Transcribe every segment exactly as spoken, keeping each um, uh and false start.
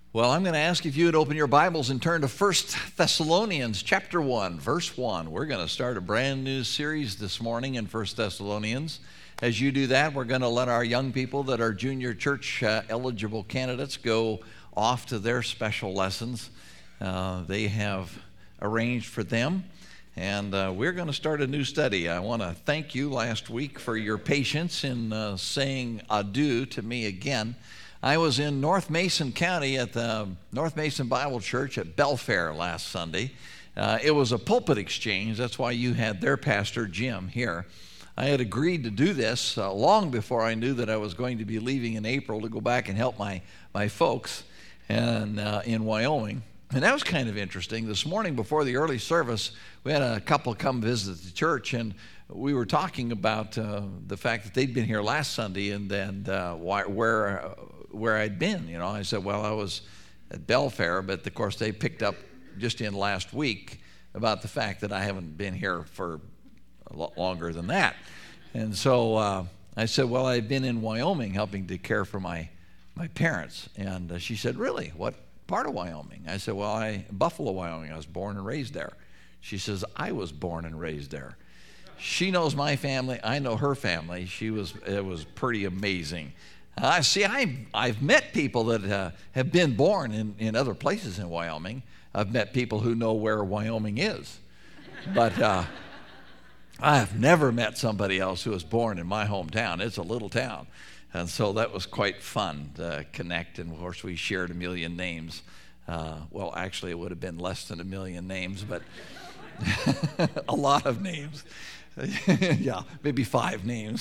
Well, I'm going to ask if you would open your Bibles and turn to First Thessalonians chapter one, verse one. We're going to start a brand new series this morning in First Thessalonians. As you do that, we're going to let our young people that are junior church uh, eligible candidates go off to their special lessons. Uh, they have arranged for them, and uh, we're going to start a new study. I want to thank you last week for your patience in uh, saying adieu to me again. I was in North Mason County at the North Mason Bible Church at Belfair last Sunday. Uh, it was a pulpit exchange. That's why you had their pastor, Jim, here. I had agreed to do this uh, long before I knew that I was going to be leaving in April to go back and help my, my folks and, uh, in Wyoming. And that was kind of interesting. This morning before the early service, we had a couple come visit the church, and we were talking about uh, the fact that they'd been here last Sunday and then uh, why, where... Uh, where I'd been. You know, I said, well, I was at Belfair, but of course they picked up just in last week about the fact that I haven't been here for a lot longer than that. And so uh, I said, well, I've been in Wyoming helping to care for my my parents. And uh, she said, really? What part of Wyoming? I said, well, I Buffalo, Wyoming. I was born and raised there. She says, I was born and raised there. She knows my family. I know her family. She was, it was pretty amazing. Uh, see, I've, I've met people that uh, have been born in, in other places in Wyoming. I've met people who know where Wyoming is. But uh, I have never met somebody else who was born in my hometown. It's a little town. And so that was quite fun to connect. And, of course, we shared a million names. Uh, well, actually, it would have been less than a million names, but a lot of names. Yeah, maybe five names.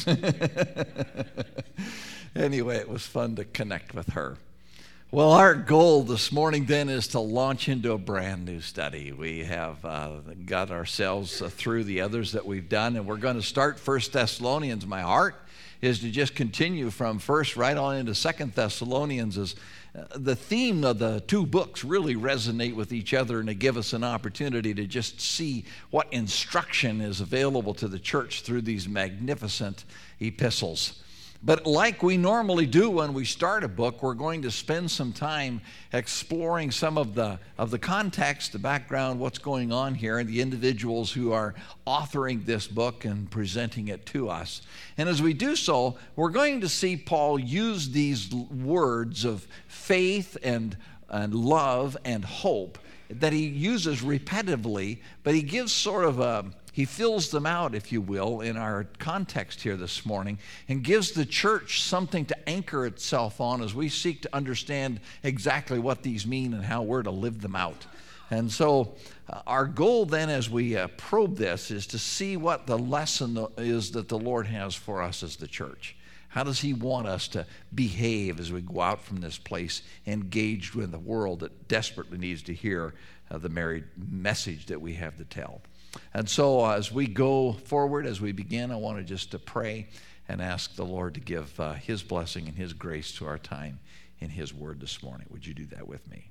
Anyway, it was fun to connect with her. Well, our goal this morning then is to launch into a brand new study. We have uh, got ourselves uh, through the others that we've done, and we're going to start First Thessalonians. My heart is to just continue from First right on into Second Thessalonians. As uh, the theme of the two books really resonate with each other, and to give us an opportunity to just see what instruction is available to the church through these magnificent epistles. But like we normally do when we start a book, we're going to spend some time exploring some of the of the context, the background, what's going on here, and the individuals who are authoring this book and presenting it to us. And as we do so, we're going to see Paul use these words of faith and, and love and hope that he uses repetitively, but he gives sort of a He fills them out, if you will, in our context here this morning, and gives the church something to anchor itself on as we seek to understand exactly what these mean and how we're to live them out. And so uh, our goal then as we uh, probe this is to see what the lesson is that the Lord has for us as the church. How does he want us to behave as we go out from this place engaged with the world that desperately needs to hear uh, the married message that we have to tell? And so uh, as we go forward, as we begin, I want to just to pray and ask the Lord to give uh, his blessing and his grace to our time in his word this morning. Would you do that with me?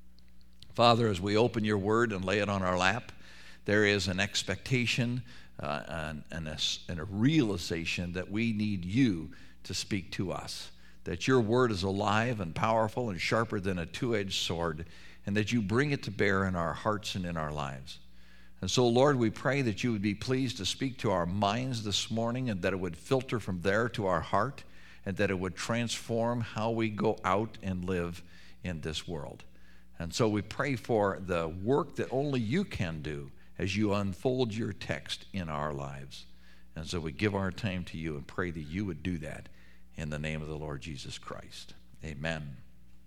Father, as we open your word and lay it on our lap, there is an expectation uh, and, and, a, and a realization that we need you to speak to us, that your word is alive and powerful and sharper than a two-edged sword, and that you bring it to bear in our hearts and in our lives. And so, Lord, we pray that you would be pleased to speak to our minds this morning, and that it would filter from there to our heart, and that it would transform how we go out and live in this world. And so we pray for the work that only you can do as you unfold your text in our lives. And so we give our time to you and pray that you would do that in the name of the Lord Jesus Christ. Amen.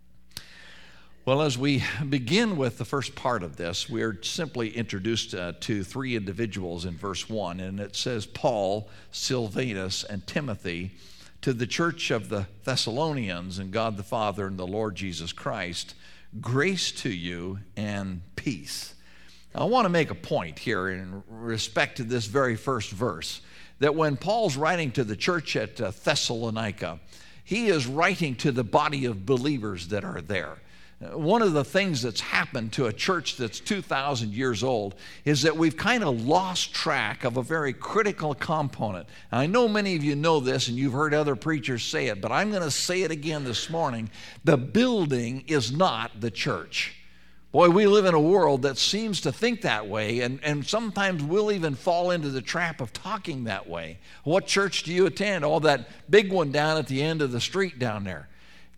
Well, as we begin with the first part of this, we're simply introduced uh, to three individuals in verse one, and it says, Paul, Silvanus, and Timothy, to the church of the Thessalonians, and God the Father and the Lord Jesus Christ, grace to you and peace. Now, I want to make a point here in respect to this very first verse, that when Paul's writing to the church at uh, Thessalonica, he is writing to the body of believers that are there. one of the things that's happened to a church that's two thousand years old is that we've kind of lost track of a very critical component. Now, I know many of you know this and you've heard other preachers say it, but I'm going to say it again this morning. The building is not the church. Boy, we live in a world that seems to think that way, and, and sometimes we'll even fall into the trap of talking that way. What church do you attend? Oh, that big one down at the end of the street down there.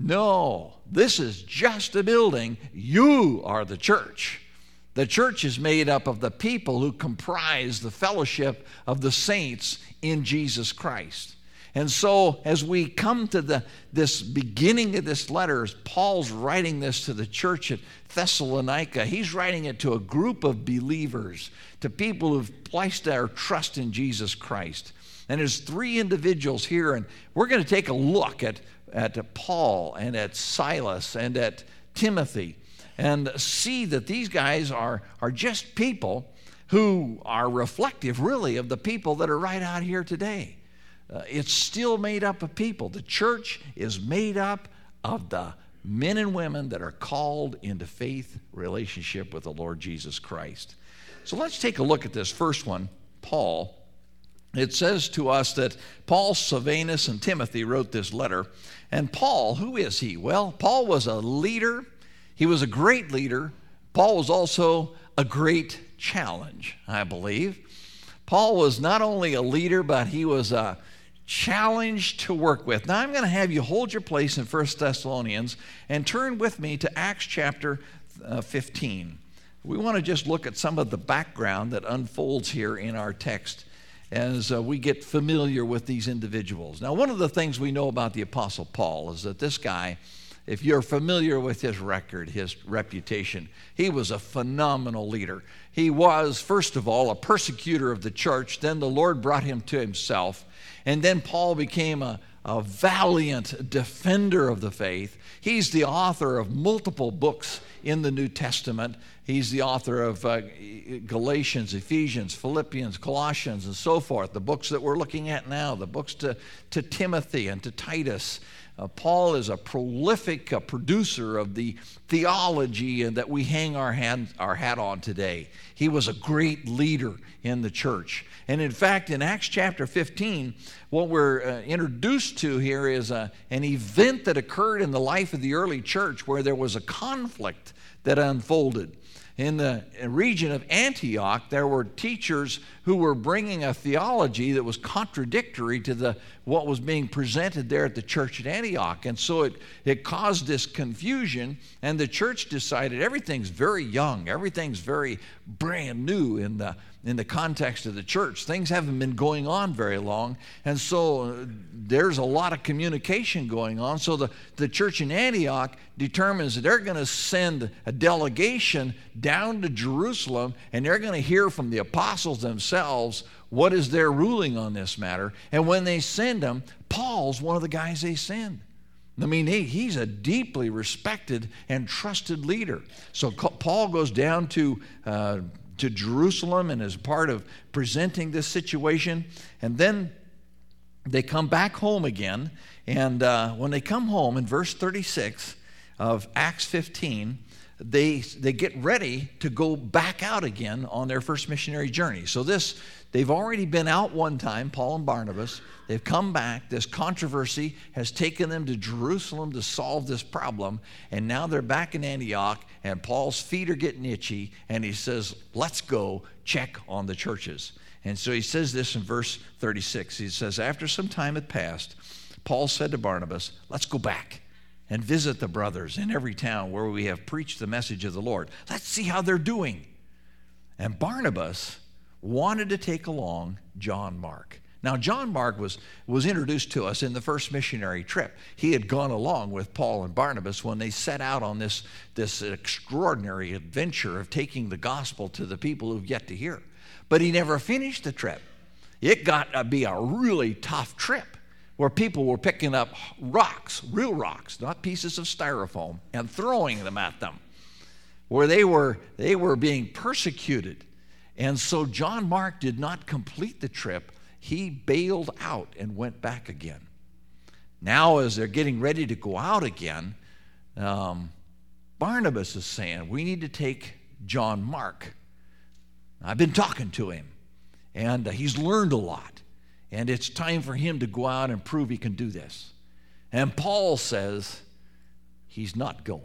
No, this is just a building. You are the church. The church is made up of the people who comprise the fellowship of the saints in Jesus Christ. And so as we come to the this beginning of this letter, Paul's writing this to the church at Thessalonica. He's writing it to a group of believers, to people who've placed their trust in Jesus Christ. And there's three individuals here, and we're going to take a look at, at Paul and at Silas and at Timothy and see that these guys are, are just people who are reflective, really, of the people that are right out here today. Uh, it's still made up of people. The church is made up of the men and women that are called into faith relationship with the Lord Jesus Christ. So let's take a look at this first one, Paul. It says to us that Paul, Silvanus, and Timothy wrote this letter. And Paul, who is he? Well, Paul was a leader. He was a great leader. Paul was also a great challenge, I believe. Paul was not only a leader, but he was a challenge to work with. Now I'm going to have you hold your place in First Thessalonians and turn with me to Acts chapter uh, fifteen. We want to just look at some of the background that unfolds here in our text as uh, we get familiar with these individuals. Now, one of the things we know about the Apostle Paul is that this guy, if you're familiar with his record, his reputation, he was a phenomenal leader. He was, first of all, a persecutor of the church. Then the Lord brought him to himself. And then Paul became a, a valiant defender of the faith. He's the author of multiple books in the New Testament. He's the author of uh, Galatians, Ephesians, Philippians, Colossians, and so forth, the books that we're looking at now, the books to, to Timothy and to Titus. Uh, Paul is a prolific uh, producer of the theology and that we hang our, hand, our hat on today. He was a great leader in the church. And in fact, in Acts chapter fifteen, what we're uh, introduced to here is a, an event that occurred in the life of the early church where there was a conflict that unfolded. In the region of Antioch, there were teachers who were bringing a theology that was contradictory to the what was being presented there at the church at Antioch. And so it, it caused this confusion, and the church decided everything's very young, everything's very brand new in the in the context of the church. Things haven't been going on very long, and so there's a lot of communication going on. So the, the church in Antioch determines that they're going to send a delegation down to Jerusalem, and they're going to hear from the apostles themselves what is their ruling on this matter. And when they send them, Paul's one of the guys they send. I mean, he, he's a deeply respected and trusted leader. So Paul goes down to uh, to Jerusalem and is part of presenting this situation. And then they come back home again. And uh, when they come home in verse thirty-six of Acts fifteen, they, they get ready to go back out again on their first missionary journey. So this, they've already been out one time, Paul and Barnabas. They've come back. This controversy has taken them to Jerusalem to solve this problem. And now they're back in Antioch, and Paul's feet are getting itchy, and he says, let's go check on the churches. And so he says this in verse thirty-six. He says, after some time had passed, Paul said to Barnabas, let's go back and visit the brothers in every town where we have preached the message of the Lord. Let's see how they're doing. And Barnabas wanted to take along John Mark. Now, John Mark was, was introduced to us in the first missionary trip. He had gone along with Paul and Barnabas when they set out on this, this extraordinary adventure of taking the gospel to the people who've yet to hear. But he never finished the trip. It got to be a really tough trip where people were picking up rocks, real rocks, not pieces of styrofoam, and throwing them at them, where they were, they were being persecuted. And so John Mark did not complete the trip. He bailed out and went back again. Now, as they're getting ready to go out again, um, Barnabas is saying, we need to take John Mark. I've been talking to him, and uh, he's learned a lot, and it's time for him to go out and prove he can do this. And Paul says he's not going.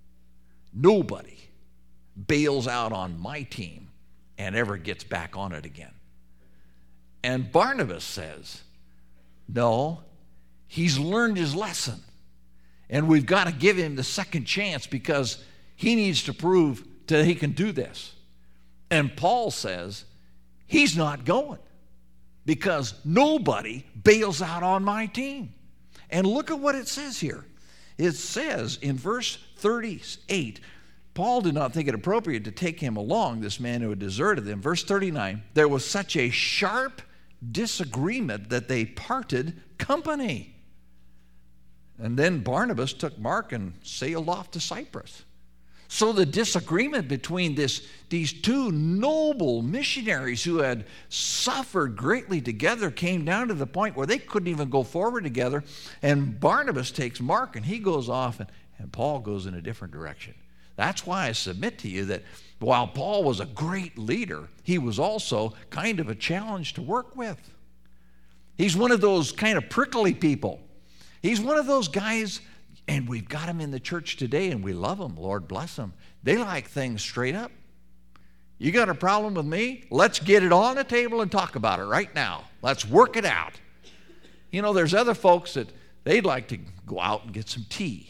Nobody bails out on my team and ever gets back on it again. And Barnabas says, no, he's learned his lesson, and we've got to give him the second chance because he needs to prove that he can do this. And Paul says he's not going because nobody bails out on my team. And look at what it says here. It says in verse thirty-eight, Paul did not think it appropriate to take him along, this man who had deserted them. Verse thirty-nine, there was such a sharp disagreement that they parted company. And then Barnabas took Mark and sailed off to Cyprus. So the disagreement between this, these two noble missionaries who had suffered greatly together came down to the point where they couldn't even go forward together. And Barnabas takes Mark and he goes off, and, and Paul goes in a different direction. That's why I submit to you that while Paul was a great leader, he was also kind of a challenge to work with. He's one of those kind of prickly people. He's one of those guys, and we've got him in the church today, and we love him. Lord bless them. They like things straight up. You got a problem with me? Let's get it on the table and talk about it right now. Let's work it out. You know, there's other folks that they'd like to go out and get some tea,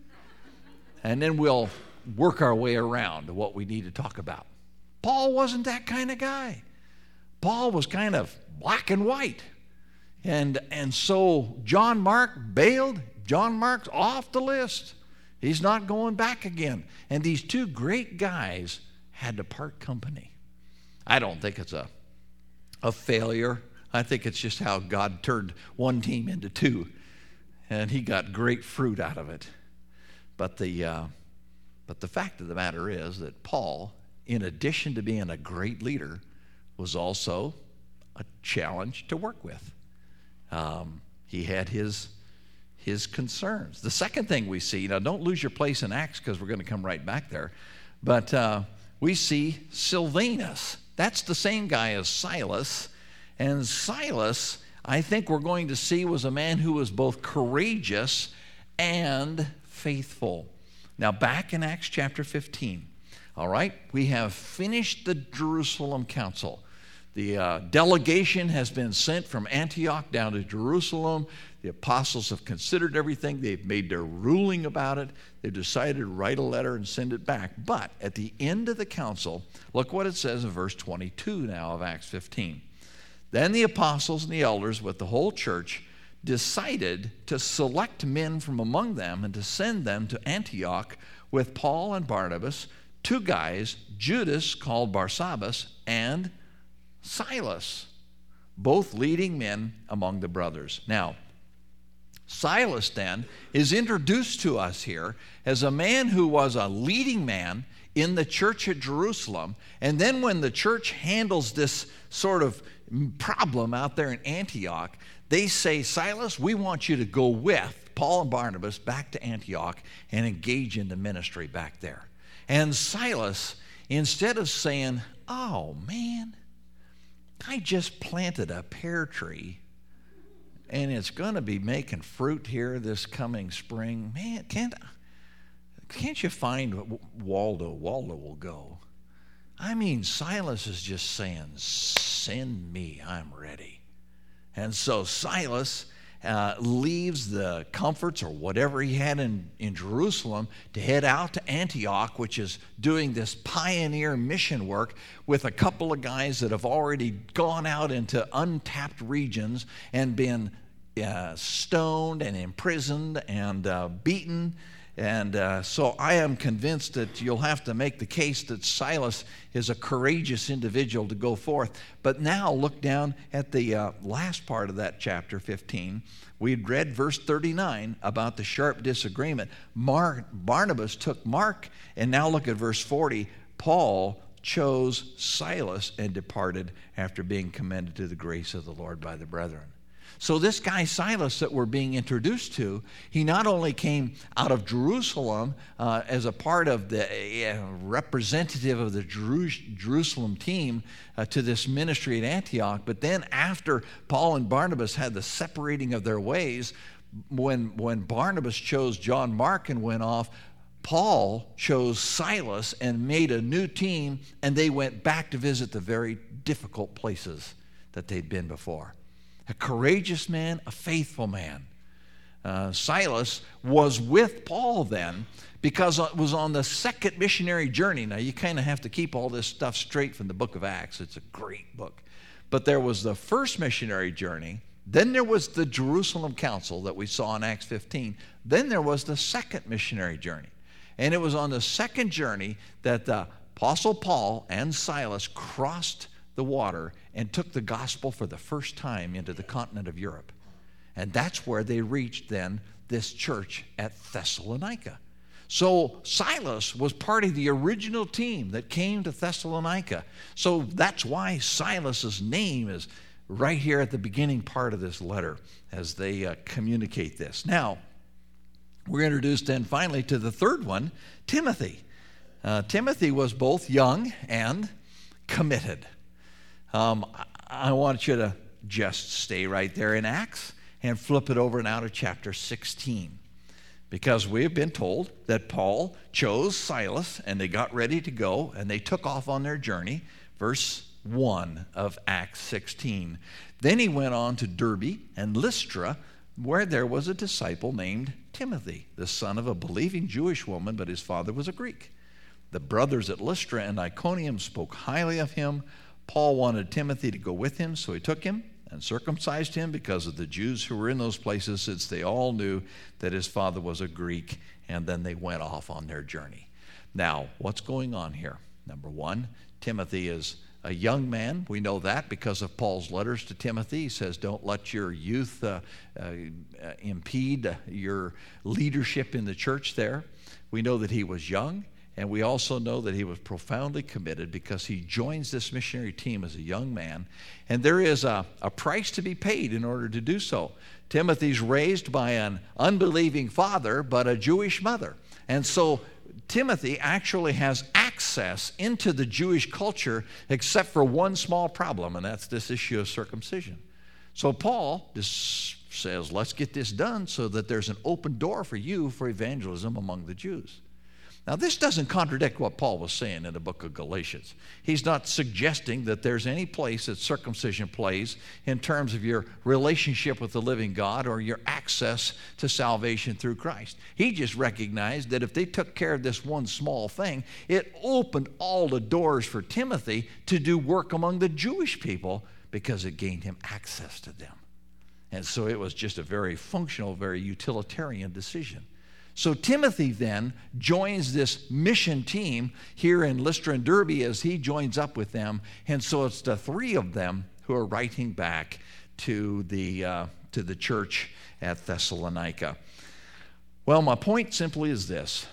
and then we'll work our way around to what we need to talk about. Paul wasn't that kind of guy. Paul was kind of black and white. And, and so John Mark bailed. John Mark's off the list. He's not going back again. And these two great guys had to part company. I don't think it's a, a failure. I think it's just how God turned one team into two. And he got great fruit out of it. But the, uh, but the fact of the matter is that Paul, in addition to being a great leader, was also a challenge to work with. Um, he had his his concerns. The second thing we see, now don't lose your place in Acts because we're going to come right back there, but uh, we see Silvanus. That's the same guy as Silas. And Silas, I think we're going to see, was a man who was both courageous and faithful. Now back in Acts chapter fifteen, all right, we have finished the Jerusalem council. The uh, delegation has been sent from Antioch down to Jerusalem. The apostles have considered everything. They've made their ruling about it. They've decided to write a letter and send it back. But at the end of the council, look what it says in verse twenty-two now of Acts fifteen. Then the apostles and the elders with the whole church decided to select men from among them and to send them to Antioch with Paul and Barnabas, two guys, Judas called Barsabbas, and Silas, both leading men among the brothers. Now, Silas then is introduced to us here as a man who was a leading man in the church at Jerusalem. And then when the church handles this sort of problem out there in Antioch, they say, Silas, we want you to go with Paul and Barnabas back to Antioch and engage in the ministry back there. And Silas, instead of saying, oh man, I just planted a pear tree and it's going to be making fruit here this coming spring. Man, can't, can't you find Waldo? Waldo will go. I mean, Silas is just saying, send me, I'm ready. And so Silas uh, leaves the comforts or whatever he had in, in Jerusalem to head out to Antioch, which is doing this pioneer mission work with a couple of guys that have already gone out into untapped regions and been uh, stoned and imprisoned and uh, beaten. And uh, so I am convinced that you'll have to make the case that Silas is a courageous individual to go forth. But now look down at the uh, last part of that chapter fifteen. We'd read verse thirty-nine about the sharp disagreement. Mark, Barnabas took Mark, and now look at verse forty. Paul chose Silas and departed after being commended to the grace of the Lord by the brethren. So this guy Silas that we're being introduced to, he not only came out of Jerusalem uh, as a part of the uh, representative of the Jeru- Jerusalem team uh, to this ministry at Antioch, but then after Paul and Barnabas had the separating of their ways, when, when Barnabas chose John Mark and went off, Paul chose Silas and made a new team, and they went back to visit the very difficult places that they'd been before. A courageous man, a faithful man. Uh, Silas was with Paul then because it was on the second missionary journey. Now, you kind of have to keep all this stuff straight from the book of Acts. It's a great book. But there was the first missionary journey. Then there was the Jerusalem Council that we saw in Acts fifteen. Then there was the second missionary journey. And it was on the second journey that the Apostle Paul and Silas crossed the water and took the gospel for the first time into the continent of Europe. And that's where they reached then this church at Thessalonica. So Silas was part of the original team that came to Thessalonica. So that's why Silas's name is right here at the beginning part of this letter as they uh, communicate this. Now, we're introduced then finally to the third one, Timothy. Uh, Timothy was both young and committed. Um, I want you to just stay right there in Acts and flip it over now to chapter sixteen. Because we have been told that Paul chose Silas and they got ready to go and they took off on their journey. Verse one of Acts sixteen. Then he went on to Derbe and Lystra, where there was a disciple named Timothy, the son of a believing Jewish woman, but his father was a Greek. The brothers at Lystra and Iconium spoke highly of him. Paul wanted Timothy to go with him, so he took him and circumcised him because of the Jews who were in those places, since they all knew that his father was a Greek, and then they went off on their journey. Now, what's going on here? Number one, Timothy is a young man. We know that because of Paul's letters to Timothy. He says, don't let your youth uh, uh, impede your leadership in the church there. We know that he was young, and we also know that he was profoundly committed because he joins this missionary team as a young man. And there is a, a price to be paid in order to do so. Timothy's raised by an unbelieving father, but a Jewish mother. And so Timothy actually has access into the Jewish culture except for one small problem, and that's this issue of circumcision. So Paul just says, let's get this done so that there's an open door for you for evangelism among the Jews. Now, this doesn't contradict what Paul was saying in the book of Galatians. He's not suggesting that there's any place that circumcision plays in terms of your relationship with the living God or your access to salvation through Christ. He just recognized that if they took care of this one small thing, it opened all the doors for Timothy to do work among the Jewish people because it gained him access to them. And so it was just a very functional, very utilitarian decision. So Timothy then joins this mission team here in Lystra and Derbe as he joins up with them. And so it's the three of them who are writing back to the, uh, to the church at Thessalonica. Well, my point simply is this,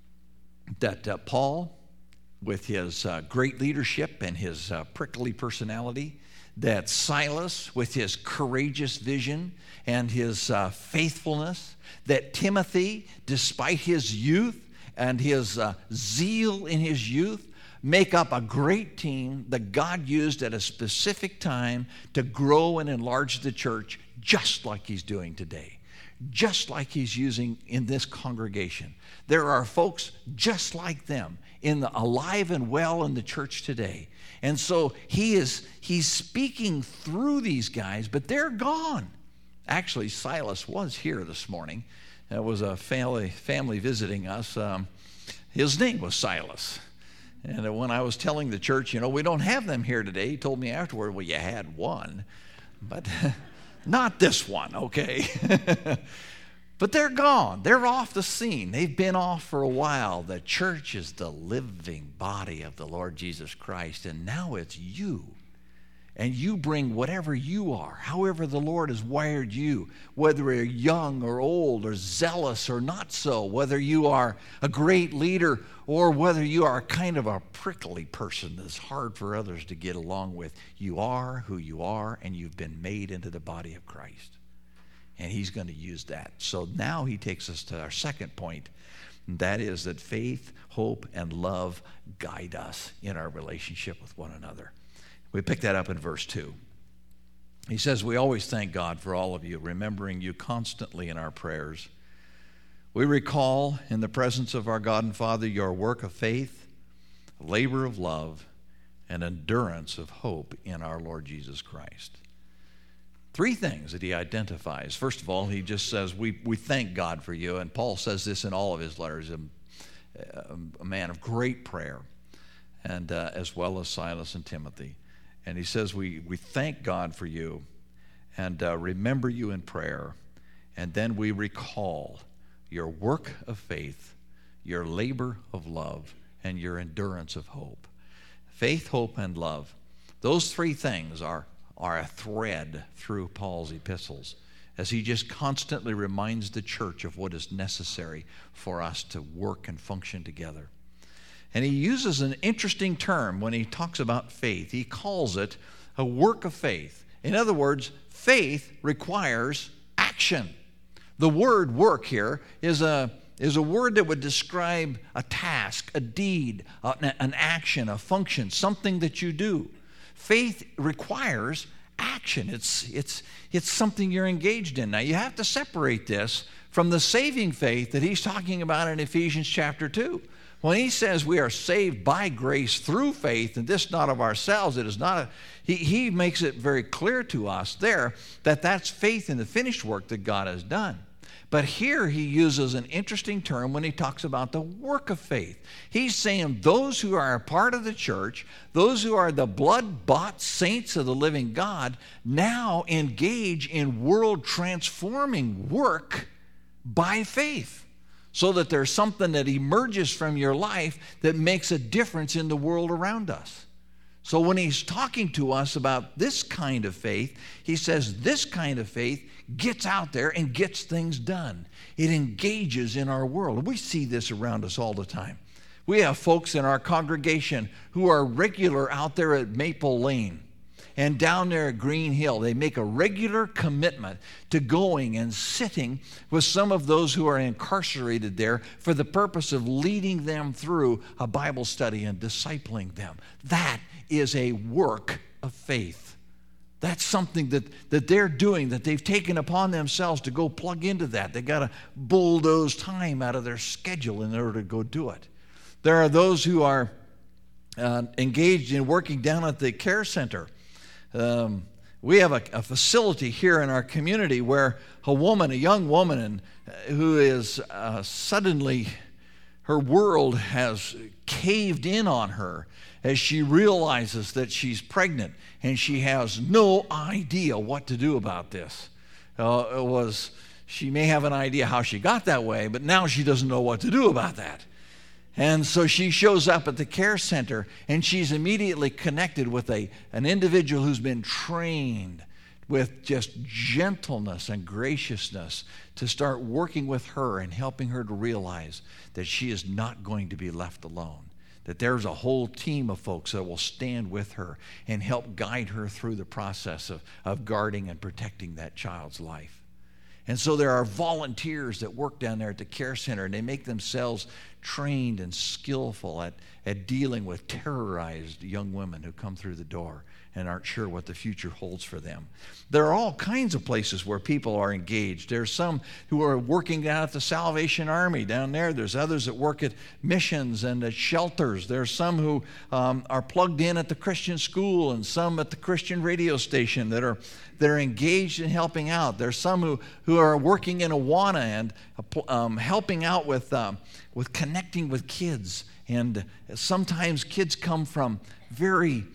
that uh, Paul, with his uh, great leadership and his uh, prickly personality, that Silas, with his courageous vision and his uh, faithfulness, that Timothy, despite his youth and his uh, zeal in his youth, make up a great team that God used at a specific time to grow and enlarge the church, just like he's doing today, just like he's using in this congregation. There are folks just like them in the, alive and well in the church today. And so he is he's speaking through these guys, but they're gone. Actually, Silas was here this morning. It was a family family visiting us. Um, his name was Silas. And when I was telling the church, you know, we don't have them here today, he told me afterward, well, you had one, but not this one, okay? But they're gone. They're off the scene. They've been off for a while. The church is the living body of the Lord Jesus Christ, and now it's you. And you bring whatever you are, however the Lord has wired you, whether you're young or old or zealous or not so, whether you are a great leader or whether you are kind of a prickly person that's hard for others to get along with. You are who you are, and you've been made into the body of Christ. and he's going to use that. So now he takes us to our second point, and that is that faith, hope, and love guide us in our relationship with one another. We pick that up in verse two. He says, we always thank God for all of you, remembering you constantly in our prayers. We recall in the presence of our God and Father your work of faith, labor of love, and endurance of hope in our Lord Jesus Christ. Three things that he identifies. First of all, he just says, we, we thank God for you. And Paul says this in all of his letters, a, a man of great prayer, and uh, as well as Silas and Timothy. And he says, we, we thank God for you and uh, remember you in prayer. And then we recall your work of faith, your labor of love, and your endurance of hope. Faith, hope, and love. Those three things are, are a thread through Paul's epistles, as he just constantly reminds the church of what is necessary for us to work and function together. And he uses an interesting term when he talks about faith. He calls it a work of faith. In other words, faith requires action. The word work here is a, is a word that would describe a task, a deed, a, an action, a function, something that you do. Faith requires action. It's, it's, it's something you're engaged in. Now, you have to separate this from the saving faith that he's talking about in Ephesians chapter two. When he says we are saved by grace through faith, and this not of ourselves, it is not a, he, he makes it very clear to us there that that's faith in the finished work that God has done. But here he uses an interesting term when he talks about the work of faith. He's saying those who are a part of the church, those who are the blood-bought saints of the living God, now engage in world-transforming work by faith, so that there's something that emerges from your life that makes a difference in the world around us. So when he's talking to us about this kind of faith, he says this kind of faith gets out there and gets things done. It engages in our world. We see this around us all the time. We have folks in our congregation who are regular out there at Maple Lane and down there at Green Hill. They make a regular commitment to going and sitting with some of those who are incarcerated there for the purpose of leading them through a Bible study and discipling them. That is a work of faith. That's something that, that they're doing, that they've taken upon themselves to go plug into that. They've got to bulldoze time out of their schedule in order to go do it. There are those who are uh, engaged in working down at the care center. Um, we have a, a facility here in our community where a woman, a young woman, and, uh, who is uh, suddenly, her world has caved in on her as she realizes that she's pregnant and she has no idea what to do about this. Uh, it was, she may have an idea how she got that way, but now she doesn't know what to do about that. And so she shows up at the care center, and she's immediately connected with a, an individual who's been trained with just gentleness and graciousness to start working with her and helping her to realize that she is not going to be left alone, that there's a whole team of folks that will stand with her and help guide her through the process of, of guarding and protecting that child's life. And so there are volunteers that work down there at the care center, and they make themselves trained and skillful at, at dealing with terrorized young women who come through the door and aren't sure what the future holds for them. There are all kinds of places where people are engaged. There's some who are working down at the Salvation Army down there. There's others that work at missions and at shelters. There's some who um, are plugged in at the Christian school, and some at the Christian radio station that are that are engaged in helping out. There's some who, who are working in Awana and um, helping out with um, with connecting with kids. And sometimes kids come from very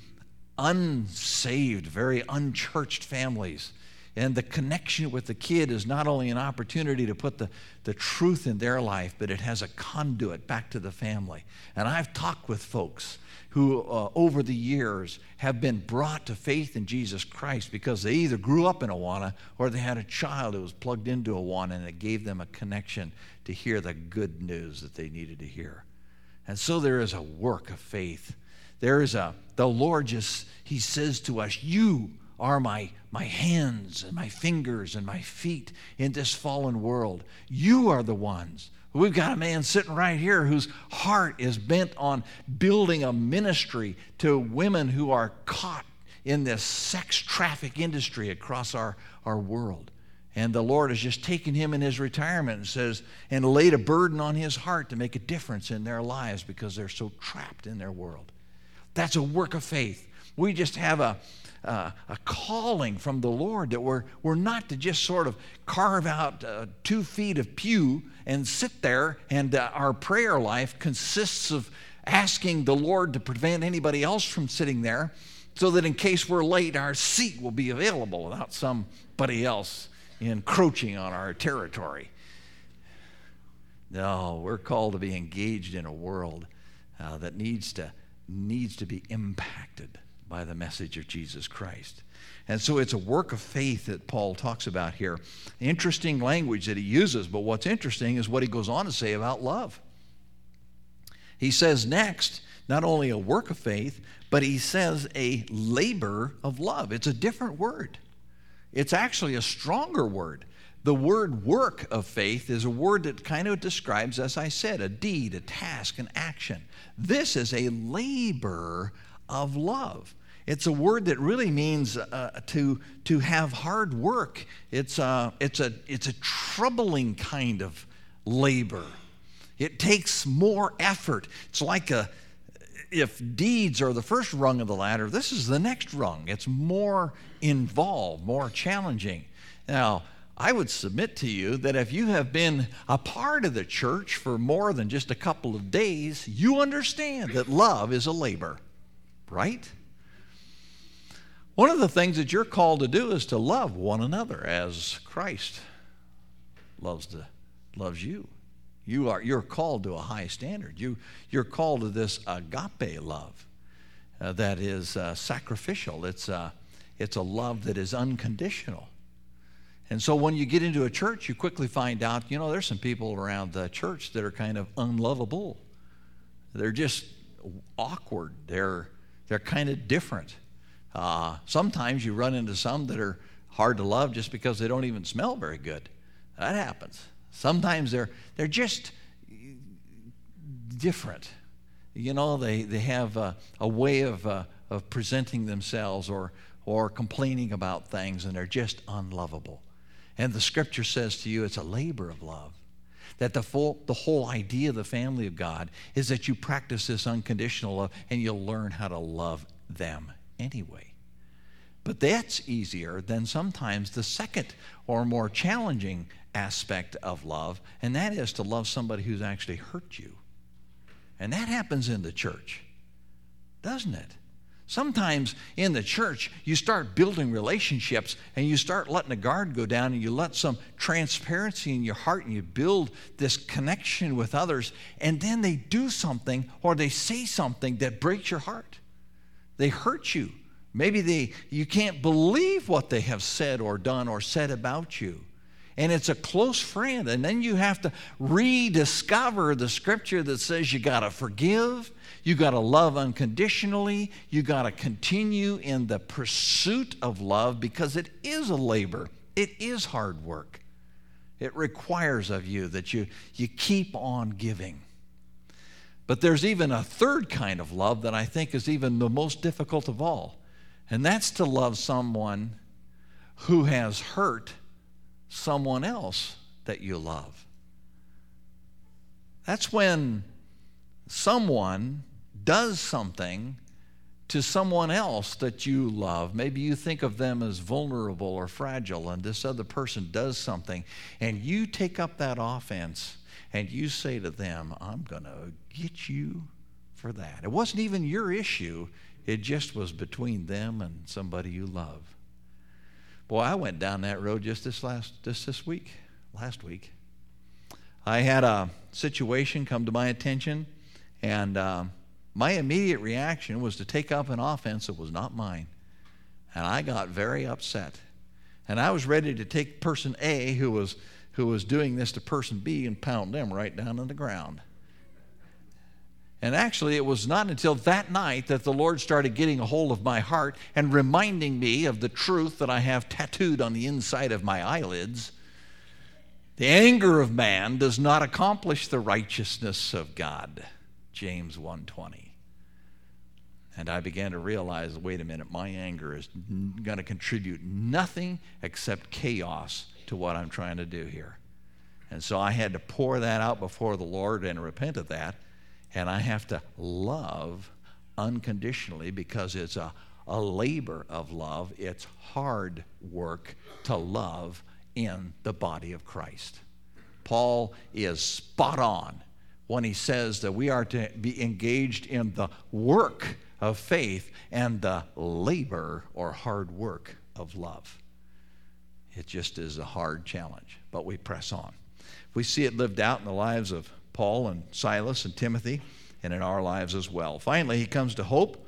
unsaved, very unchurched families. And the connection with the kid is not only an opportunity to put the, the truth in their life, but it has a conduit back to the family. And I've talked with folks who uh, over the years have been brought to faith in Jesus Christ because they either grew up in Awana or they had a child who was plugged into Awana, and it gave them a connection to hear the good news that they needed to hear. And so there is a work of faith. There is a, the Lord just, he says to us, you are my, my hands and my fingers and my feet in this fallen world. You are the ones. We've got a man sitting right here whose heart is bent on building a ministry to women who are caught in this sex traffic industry across our, our world. And the Lord has just taken him in his retirement and says, and laid a burden on his heart to make a difference in their lives because they're so trapped in their world. That's a work of faith. We just have a, uh, a calling from the Lord that we're, we're not to just sort of carve out uh, two feet of pew and sit there, and uh, our prayer life consists of asking the Lord to prevent anybody else from sitting there so that in case we're late, our seat will be available without somebody else encroaching on our territory. No, we're called to be engaged in a world uh, that needs to needs to be impacted by the message of Jesus Christ. And so it's a work of faith that Paul talks about here. Interesting language that he uses, but what's interesting is what he goes on to say about love. He says next, not only a work of faith, but he says a labor of love. It's a different word. It's actually a stronger word. The word work of faith is a word that kind of describes, as I said, a deed, a task, an action. This is a labor of love. It's a word that really means uh, to, to have hard work. It's a, it's, a, it's a troubling kind of labor. It takes more effort. It's like a, if deeds are the first rung of the ladder, this is the next rung. It's more involved, more challenging. Now, I would submit to you that if you have been a part of the church for more than just a couple of days, you understand that love is a labor, right? One of the things that you're called to do is to love one another as Christ loves to, loves you. You are, you're called to a high standard. You, you're called to this agape love uh, that is uh, sacrificial. It's, uh, it's a love that is unconditional. And so when you get into a church, you quickly find out, you know, there's some people around the church that are kind of unlovable. They're just awkward. They're, they're kind of different. Uh, sometimes you run into some that are hard to love just because they don't even smell very good. That happens. Sometimes they're they're just different. You know, they, they have a, a way of uh, of presenting themselves or or complaining about things, and they're just unlovable. And the scripture says to you, it's a labor of love. That the full, the whole idea of the family of God is that you practice this unconditional love and you'll learn how to love them anyway. But that's easier than sometimes the second or more challenging aspect of love, and that is to love somebody who's actually hurt you. And that happens in the church, doesn't it? Sometimes in the church, you start building relationships and you start letting the guard go down and you let some transparency in your heart and you build this connection with others, and then they do something or they say something that breaks your heart. They hurt you. Maybe they you can't believe what they have said or done or said about you. And it's a close friend. And then you have to rediscover the scripture that says you got to forgive, you got to love unconditionally, you got to continue in the pursuit of love, because it is a labor. It is hard work. It requires of you that you, you keep on giving. But there's even a third kind of love that I think is even the most difficult of all. And that's to love someone who has hurt someone else that you love. That's when someone does something to someone else that you love. Maybe you think of them as vulnerable or fragile, and this other person does something, and you take up that offense and you say to them, I'm going to get you for that. It wasn't even your issue. It just was between them and somebody you love. Boy, I went down that road just this last just this week, last week. I had a situation come to my attention, and uh, my immediate reaction was to take up an offense that was not mine. And I got very upset. And I was ready to take person A, who was who was doing this to person B, and pound them right down on the ground. And actually, it was not until that night that the Lord started getting a hold of my heart and reminding me of the truth that I have tattooed on the inside of my eyelids. The anger of man does not accomplish the righteousness of God. James one twenty. And I began to realize, wait a minute, my anger is going to contribute nothing except chaos to what I'm trying to do here. And so I had to pour that out before the Lord and repent of that. And I have to love unconditionally because it's a, a labor of love. It's hard work to love in the body of Christ. Paul is spot on when he says that we are to be engaged in the work of faith and the labor or hard work of love. It just is a hard challenge, but we press on. We see it lived out in the lives of Paul and Silas and Timothy, and in our lives as well. Finally, he comes to hope,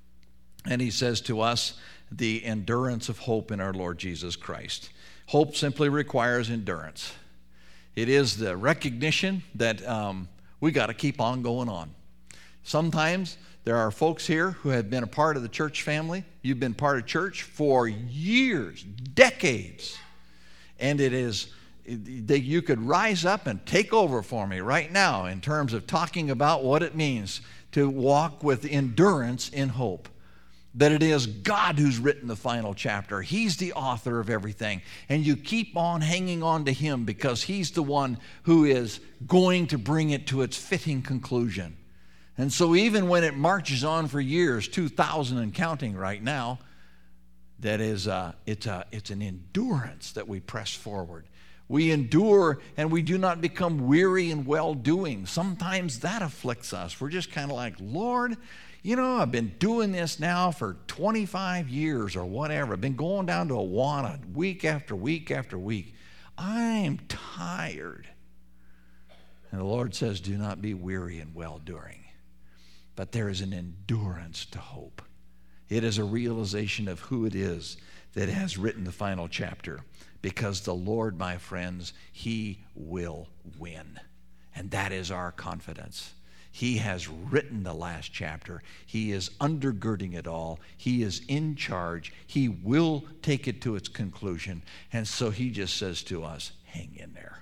and he says to us the endurance of hope in our Lord Jesus Christ. Hope simply requires endurance. It is the recognition that um, we got to keep on going on. Sometimes there are folks here who have been a part of the church family. You've been part of church for years, decades, and it is that you could rise up and take over for me right now in terms of talking about what it means to walk with endurance in hope. That it is God who's written the final chapter. He's the author of everything. And you keep on hanging on to Him because He's the one who is going to bring it to its fitting conclusion. And so even when it marches on for years, two thousand and counting right now, that is, uh, it's, a, it's an endurance that we press forward. We endure and we do not become weary in well-doing. Sometimes that afflicts us. We're just kind of like, Lord, you know, I've been doing this now for twenty-five years or whatever. I've been going down to Awana week after week after week. I'm tired. And the Lord says, do not be weary in well-doing. But there is an endurance to hope. It is a realization of who it is that has written the final chapter. Because the Lord, my friends, He will win. And that is our confidence. He has written the last chapter. He is undergirding it all. He is in charge. He will take it to its conclusion. And so He just says to us, hang in there.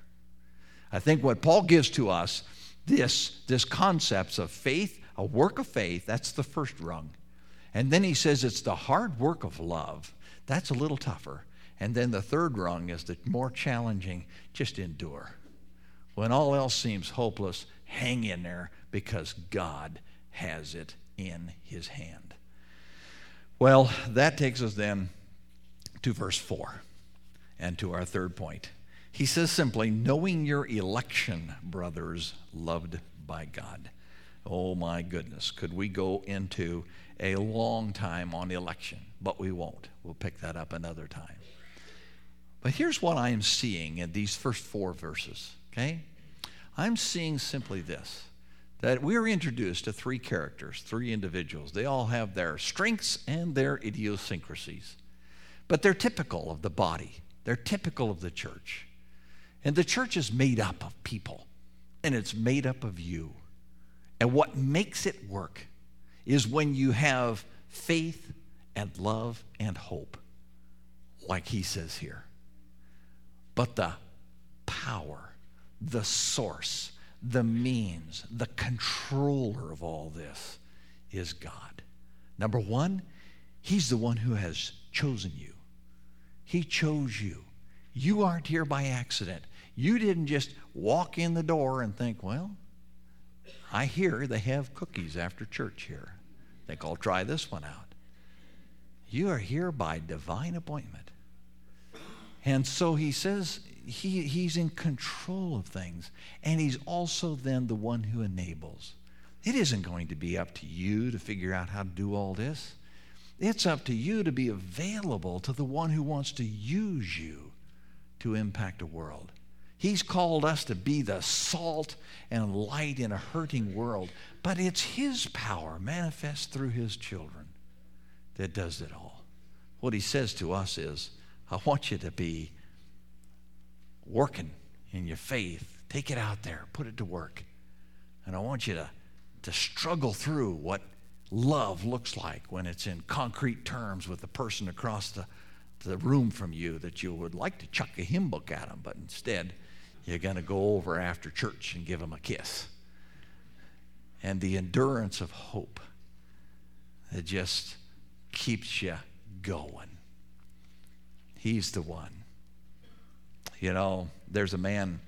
I think what Paul gives to us, this, this concepts of faith, a work of faith, that's the first rung. And then he says it's the hard work of love. That's a little tougher. And then the third rung is the more challenging, just endure. When all else seems hopeless, hang in there because God has it in His hand. Well, that takes us then to verse four and to our third point. He says simply, knowing your election, brothers, loved by God. Oh my goodness, could we go into a long time on election? But we won't. We'll pick that up another time. But here's what I am seeing in these first four verses, okay? I'm seeing simply this, that we're introduced to three characters, three individuals. They all have their strengths and their idiosyncrasies, but they're typical of the body. They're typical of the church. And the church is made up of people, and it's made up of you. And what makes it work is when you have faith and love and hope, like he says here. But the power, the source, the means, the controller of all this is God. Number one, He's the one who has chosen you. He chose you. You aren't here by accident. You didn't just walk in the door and think, well, I hear they have cookies after church here. I think I'll try this one out. You are here by divine appointment. And so he says he, he's in control of things. And he's also then the one who enables. It isn't going to be up to you to figure out how to do all this. It's up to you to be available to the one who wants to use you to impact a world. He's called us to be the salt and light in a hurting world. But it's His power manifest through His children that does it all. What He says to us is, I want you to be working in your faith. Take it out there. Put it to work. And I want you to, to struggle through what love looks like when it's in concrete terms with the person across the, the room from you that you would like to chuck a hymn book at them, but instead you're going to go over after church and give them a kiss. And the endurance of hope that just keeps you going. He's the one. You know, there's a man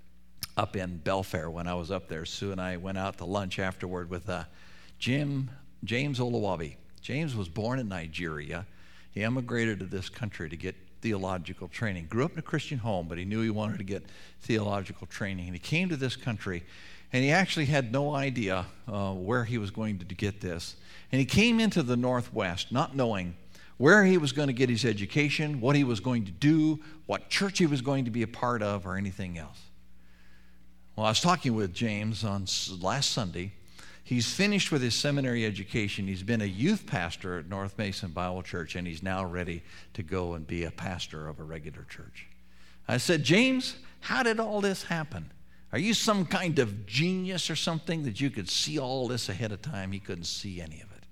up in Belfair when I was up there. Sue and I went out to lunch afterward with uh, Jim James Olawabi. James was born in Nigeria. He emigrated to this country to get theological training. Grew up in a Christian home, but he knew he wanted to get theological training. And he came to this country, and he actually had no idea uh, where he was going to get this. And he came into the Northwest not knowing where he was going to get his education, what he was going to do, what church he was going to be a part of, or anything else. Well, I was talking with James on last Sunday. He's finished with his seminary education. He's been a youth pastor at North Mason Bible Church, and he's now ready to go and be a pastor of a regular church. I said, James, how did all this happen? Are you some kind of genius or something that you could see all this ahead of time? He couldn't see any of it.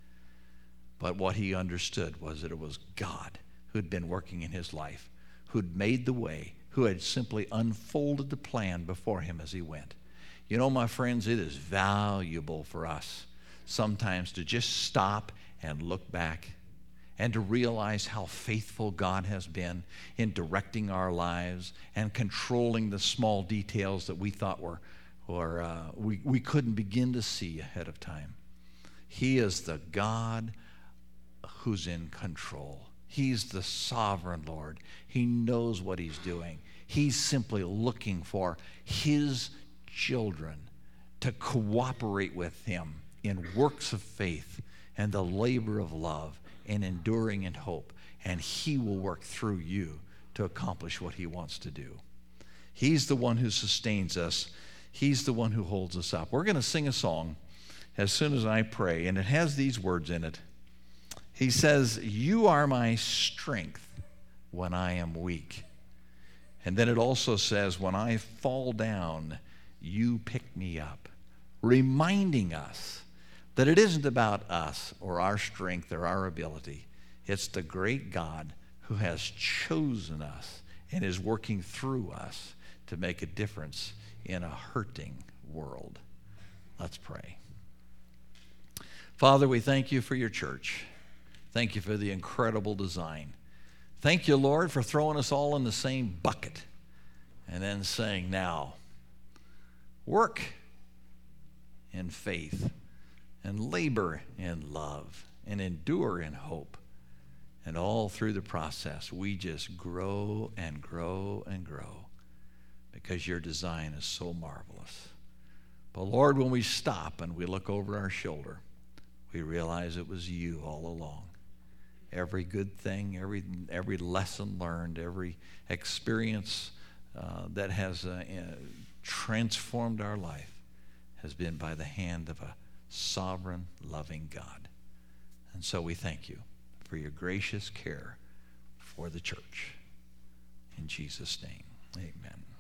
But what he understood was that it was God who'd been working in his life, who'd made the way, who had simply unfolded the plan before him as he went. You know, my friends, it is valuable for us sometimes to just stop and look back and to realize how faithful God has been in directing our lives and controlling the small details that we thought were, or uh, we, we couldn't begin to see ahead of time. He is the God who's in control. He's the sovereign Lord. He knows what he's doing. He's simply looking for his children to cooperate with him in works of faith and the labor of love and enduring in hope. And he will work through you to accomplish what he wants to do. He's the one who sustains us. He's the one who holds us up. We're going to sing a song as soon as I pray, and it has these words in it. He says, "You are my strength when I am weak." And then it also says, "When I fall down, you pick me up," reminding us that it isn't about us or our strength or our ability. It's the great God who has chosen us and is working through us to make a difference in a hurting world. Let's pray. Father, we thank you for your church. Thank you for the incredible design. Thank you, Lord, for throwing us all in the same bucket and then saying, now, work in faith and labor in love and endure in hope. And all through the process, we just grow and grow and grow because your design is so marvelous. But Lord, when we stop and we look over our shoulder, we realize it was you all along. Every good thing, every every lesson learned, every experience uh, that has uh, uh, transformed our life has been by the hand of a sovereign, loving God. And so we thank you for your gracious care for the church. In Jesus' name, amen.